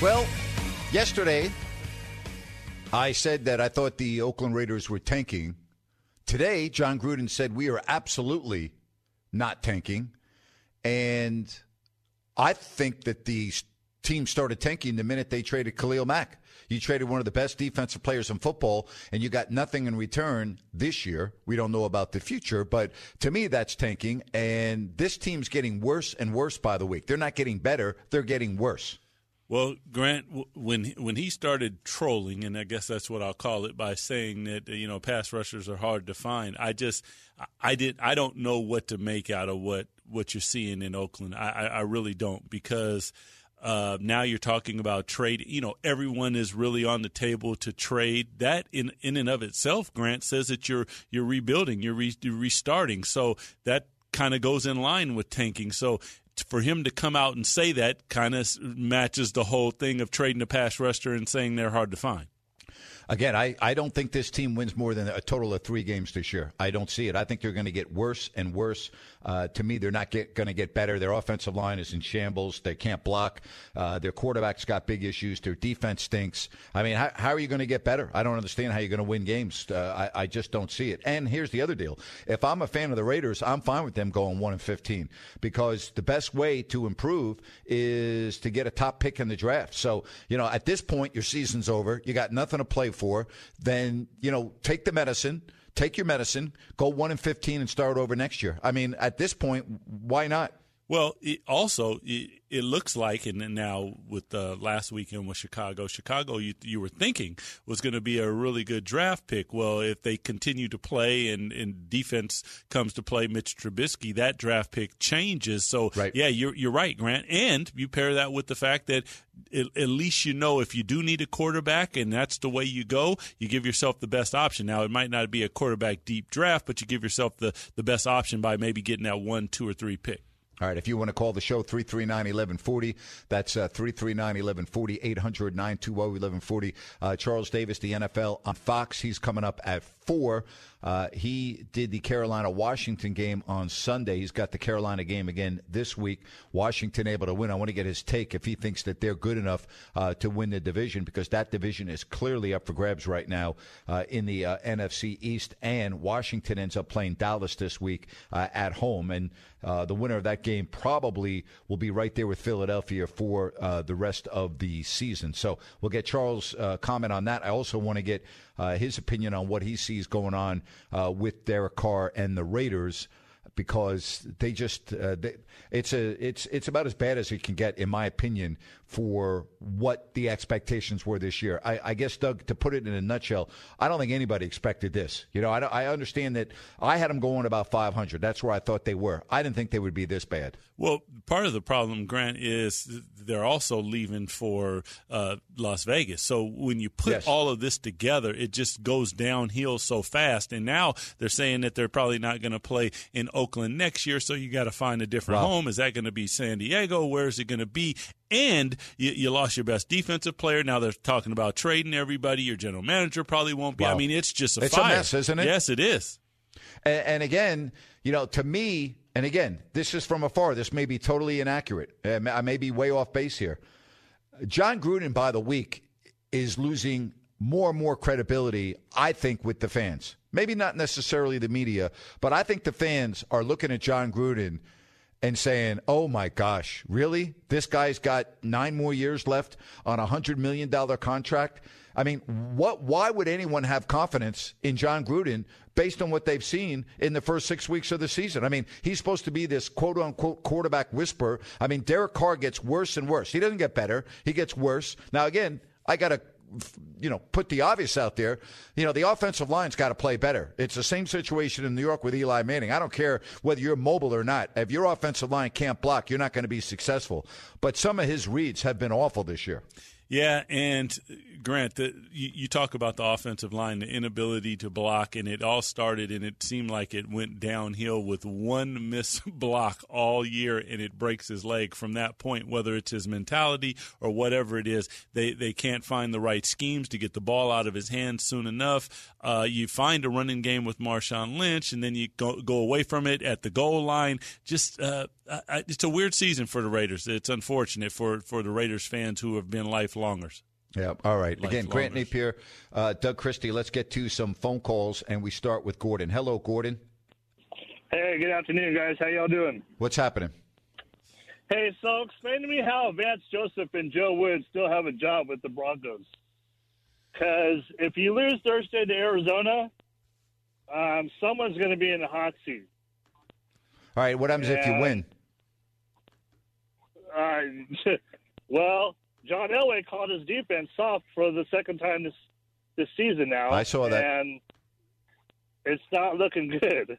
[SPEAKER 4] Well, yesterday I said that I thought the Oakland Raiders were tanking. Today, John Gruden said we are absolutely not tanking. And I think that the team started tanking the minute they traded Khalil Mack. You traded one of the best defensive players in football, and you got nothing in return this year. We don't know about the future, but to me, that's tanking. And this team's getting worse and worse by the week. They're not getting better. They're getting worse.
[SPEAKER 5] Well, Grant, when when he started trolling, and I guess that's what I'll call it, by saying that, you know, pass rushers are hard to find, I just I did I don't know what to make out of what, what you're seeing in Oakland. I, I, I really don't, because uh, now you're talking about trade. You know, everyone is really on the table to trade. That in in and of itself, Grant, says that you're you're rebuilding, you're, re, you're restarting. So that kind of goes in line with tanking. So for him to come out and say that kind of matches the whole thing of trading a pass rusher and saying they're hard to find.
[SPEAKER 4] Again, I, I don't think this team wins more than a total of three games this year. I don't see it. I think they're going to get worse and worse. Uh, to me, they're not going to get better. Their offensive line is in shambles. They can't block. Uh, their quarterback's got big issues. Their defense stinks. I mean, how, how are you going to get better? I don't understand how you're going to win games. Uh, I, I just don't see it. And here's the other deal. If I'm a fan of the Raiders, I'm fine with them going one and fifteen, because the best way to improve is to get a top pick in the draft. So, you know, at this point, your season's over. You got nothing to play for. Then, you know, take the medicine. Take your medicine, go one and fifteen, and start over next year. I mean, at this point, why not?
[SPEAKER 5] Well, it also, it, it looks like, and now with uh, last weekend with Chicago, Chicago, you, you were thinking was going to be a really good draft pick. Well, if they continue to play and, and defense comes to play Mitch Trubisky, that draft pick changes. So,
[SPEAKER 4] right.
[SPEAKER 5] yeah, you're you're right, Grant. And you pair that with the fact that it, at least you know if you do need a quarterback and that's the way you go, you give yourself the best option. Now, it might not be a quarterback deep draft, but you give yourself the, the best option by maybe getting that one, two, or three pick.
[SPEAKER 4] All right, if you want to call the show, three three nine, one one four zero. That's uh, three three nine, one one four zero, eight hundred, nine two zero, one one four zero. Uh, Charles Davis, the N F L on Fox. He's coming up at four. Uh, he did the Carolina-Washington game on Sunday. He's got the Carolina game again this week. Washington able to win. I want to get his take if he thinks that they're good enough uh, to win the division, because that division is clearly up for grabs right now uh, in the uh, N F C East. And Washington ends up playing Dallas this week uh, at home. And uh, the winner of that game probably will be right there with Philadelphia for uh, the rest of the season. So we'll get Charles' uh, comment on that. I also want to get uh, his opinion on what he sees going on uh, with Derek Carr and the Raiders, because they just uh, they, it's a it's it's about as bad as it can get, in my opinion, for what the expectations were this year. I, I guess, Doug, to put it in a nutshell, I don't think anybody expected this. You know, I, I understand that I had them going about five hundred. That's where I thought they were. I didn't think they would be this bad.
[SPEAKER 5] Well, part of the problem, Grant, is they're also leaving for uh, Las Vegas. So when you put
[SPEAKER 4] yes.
[SPEAKER 5] all of this together, it just goes downhill so fast. And now they're saying that they're probably not going to play in Oakland next year, so you got to find a different
[SPEAKER 4] wow.
[SPEAKER 5] home. Is that going to be San Diego? Where is it going to be? And you, you lost your best defensive player. Now they're talking about trading everybody. Your general manager probably won't be.
[SPEAKER 4] Wow.
[SPEAKER 5] I mean, it's just a
[SPEAKER 4] it's
[SPEAKER 5] fire.
[SPEAKER 4] a mess, isn't it?
[SPEAKER 5] Yes, it is.
[SPEAKER 4] And, and again, you know, to me, and again, this is from afar. This may be totally inaccurate. I may be way off base here. John Gruden, by the week, is losing more and more credibility, I think, with the fans. Maybe not necessarily the media, but I think the fans are looking at John Gruden and saying, oh, my gosh, really? This guy's got nine more years left on a one hundred million dollars contract? I mean, what? Why would anyone have confidence in John Gruden based on what they've seen in the first six weeks of the season? I mean, he's supposed to be this quote-unquote quarterback whisperer. I mean, Derek Carr gets worse and worse. He doesn't get better. He gets worse. Now, again, I got to you know, put the obvious out there. You know, the offensive line's got to play better. It's the same situation in New York with Eli Manning. I don't care whether you're mobile or not. If your offensive line can't block, you're not going to be successful. But some of his reads have been awful this year.
[SPEAKER 5] Yeah, and Grant, the, you, you talk about the offensive line, the inability to block, and it all started, and it seemed like it went downhill with one missed block all year, and it breaks his leg from that point, whether it's his mentality or whatever it is. They they can't find the right schemes to get the ball out of his hands soon enough. Uh, you find a running game with Marshawn Lynch, and then you go, go away from it at the goal line. Just uh, I, it's a weird season for the Raiders. It's unfortunate for, for the Raiders fans who have been lifelongers.
[SPEAKER 4] Yeah, all right.
[SPEAKER 5] Life
[SPEAKER 4] Again, Grant
[SPEAKER 5] longers.
[SPEAKER 4] Napier, uh, Doug Christie, let's get to some phone calls, and we start with Gordon. Hello, Gordon.
[SPEAKER 8] Hey, good afternoon, guys. How y'all doing?
[SPEAKER 4] What's happening?
[SPEAKER 8] Hey, so explain to me how Vance Joseph and Joe Woods still have a job with the Broncos. Because if you lose Thursday to Arizona, um, someone's going to be in the hot seat.
[SPEAKER 4] All right, what happens if you win?
[SPEAKER 8] Uh, well, John Elway called his defense soft for the second time this this season now.
[SPEAKER 4] I saw that.
[SPEAKER 8] And it's not looking good.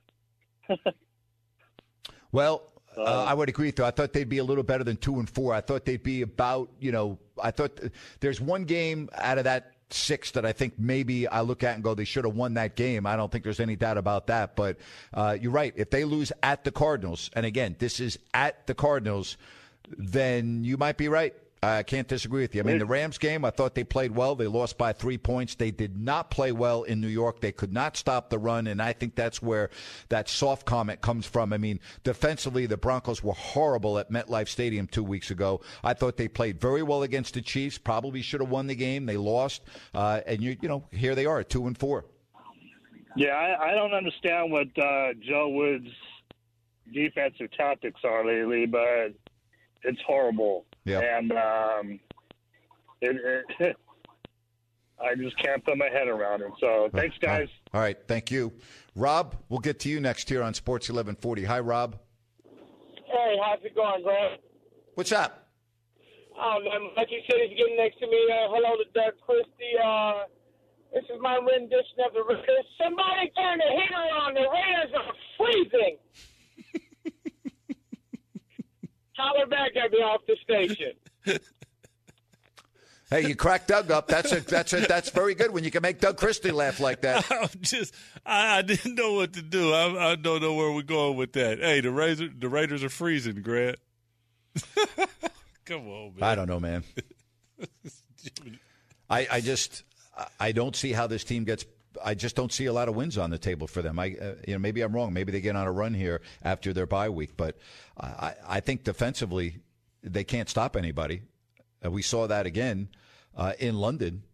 [SPEAKER 4] Well, uh, I would agree with you. I thought they'd be a little better than two and four. I thought they'd be about, you know, I thought there's one game out of that six that I think maybe I look at and go, they should have won that game. I don't think there's any doubt about that. But uh, you're right. If they lose at the Cardinals, and again, this is at the Cardinals, then you might be right. I can't disagree with you. I mean, the Rams game, I thought they played well. They lost by three points. They did not play well in New York. They could not stop the run, and I think that's where that soft comment comes from. I mean, defensively, the Broncos were horrible at MetLife Stadium two weeks ago. I thought they played very well against the Chiefs. Probably should have won the game. They lost, uh, and you, you know, here they are, two and four.
[SPEAKER 8] Yeah, I, I don't understand what uh, Joe Woods' defensive tactics are lately, but it's horrible.
[SPEAKER 4] Yeah.
[SPEAKER 8] And um, it, it, I just can't put my head around it. So thanks, guys.
[SPEAKER 4] All right. Thank you. Rob, we'll get to you next here on Sports eleven forty. Hi, Rob.
[SPEAKER 9] Hey, how's it going, Grant?
[SPEAKER 4] What's up?
[SPEAKER 9] Oh, man, like you said, he's getting next to me. Uh, hello to Doug Christie. Uh, this is my rendition of the Raiders. Somebody turn the heater on. The Raiders are freezing. Holler back at me off the station.
[SPEAKER 4] Hey, you cracked Doug up. That's a, that's a, that's very good when you can make Doug Christie laugh like that.
[SPEAKER 5] I'm just, I, I didn't know what to do. I, I don't know where we're going with that. Hey, the Raiders, the Raiders are freezing, Grant. Come on, man.
[SPEAKER 4] I don't know, man. I, I just, I don't see how this team gets. I just don't see a lot of wins on the table for them. I, uh, you know, maybe I'm wrong. Maybe they get on a run here after their bye week, but I, I think defensively they can't stop anybody. Uh, we saw that again uh, in London.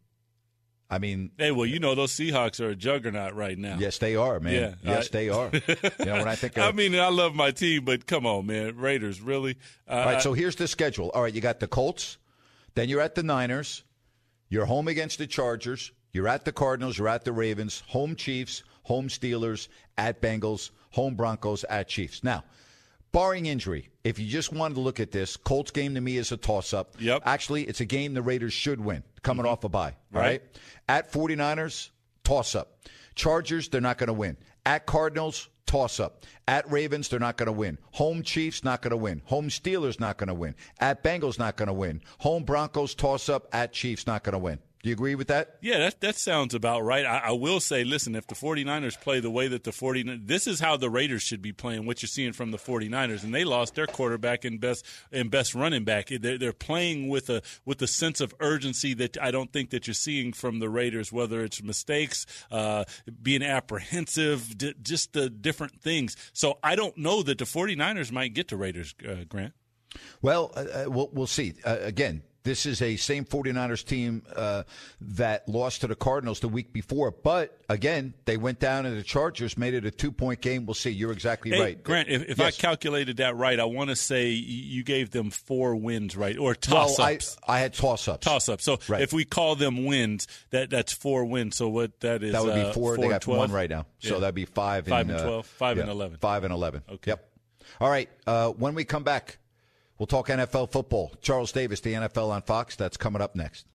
[SPEAKER 4] I mean,
[SPEAKER 5] hey, well, you know those Seahawks are a juggernaut right now.
[SPEAKER 4] Yes, they are, man.
[SPEAKER 5] Yeah,
[SPEAKER 4] yes,
[SPEAKER 5] I,
[SPEAKER 4] they are. You know, when I think, of,
[SPEAKER 5] I mean, I love my team, but come on, man, Raiders, really? Uh,
[SPEAKER 4] all right, so here's the schedule. All right, you got the Colts, then you're at the Niners, you're home against the Chargers. You're at the Cardinals, you're at the Ravens, home Chiefs, home Steelers, at Bengals, home Broncos, at Chiefs. Now, barring injury, if you just wanted to look at this, Colts game to me is a toss-up.
[SPEAKER 5] Yep.
[SPEAKER 4] Actually, it's a game the Raiders should win, coming mm-hmm. off a bye. All
[SPEAKER 5] right.
[SPEAKER 4] right? At 49ers, toss-up. Chargers, they're not going to win. At Cardinals, toss-up. At Ravens, they're not going to win. Home Chiefs, not going to win. Home Steelers, not going to win. At Bengals, not going to win. Home Broncos, toss-up. At Chiefs, not going to win. Do you agree with that?
[SPEAKER 5] Yeah, that that sounds about right. I, I will say, listen, if the 49ers play the way that the 49ers – this is how the Raiders should be playing, what you're seeing from the 49ers. And they lost their quarterback and best and best running back. They're, they're playing with a with a sense of urgency that I don't think that you're seeing from the Raiders, whether it's mistakes, uh, being apprehensive, d- just the different things. So I don't know that the 49ers might get to Raiders, uh, Grant.
[SPEAKER 4] Well, uh, we'll, we'll see. Uh, again, this is a same 49ers team uh, that lost to the Cardinals the week before. But, again, they went down to the Chargers, made it a two-point game. We'll see. You're exactly
[SPEAKER 5] hey,
[SPEAKER 4] right.
[SPEAKER 5] Grant, if, if
[SPEAKER 4] yes.
[SPEAKER 5] I calculated that right, I want to say you gave them four wins, right? Or toss-ups.
[SPEAKER 4] Well, I, I had toss-ups.
[SPEAKER 5] Toss-ups. So
[SPEAKER 4] right.
[SPEAKER 5] if we call them wins, that that's four wins. So what that is?
[SPEAKER 4] That would be
[SPEAKER 5] uh,
[SPEAKER 4] four.
[SPEAKER 5] four
[SPEAKER 4] they got
[SPEAKER 5] twelve?
[SPEAKER 4] one right now. So
[SPEAKER 5] yeah.
[SPEAKER 4] that'd be five.
[SPEAKER 5] Five
[SPEAKER 4] and,
[SPEAKER 5] and twelve.
[SPEAKER 4] Uh,
[SPEAKER 5] five
[SPEAKER 4] yeah,
[SPEAKER 5] and eleven.
[SPEAKER 4] Five and eleven.
[SPEAKER 5] Okay.
[SPEAKER 4] Yep. All right. Uh, when we come back, we'll talk N F L football. Charles Davis, the N F L on Fox. That's coming up next.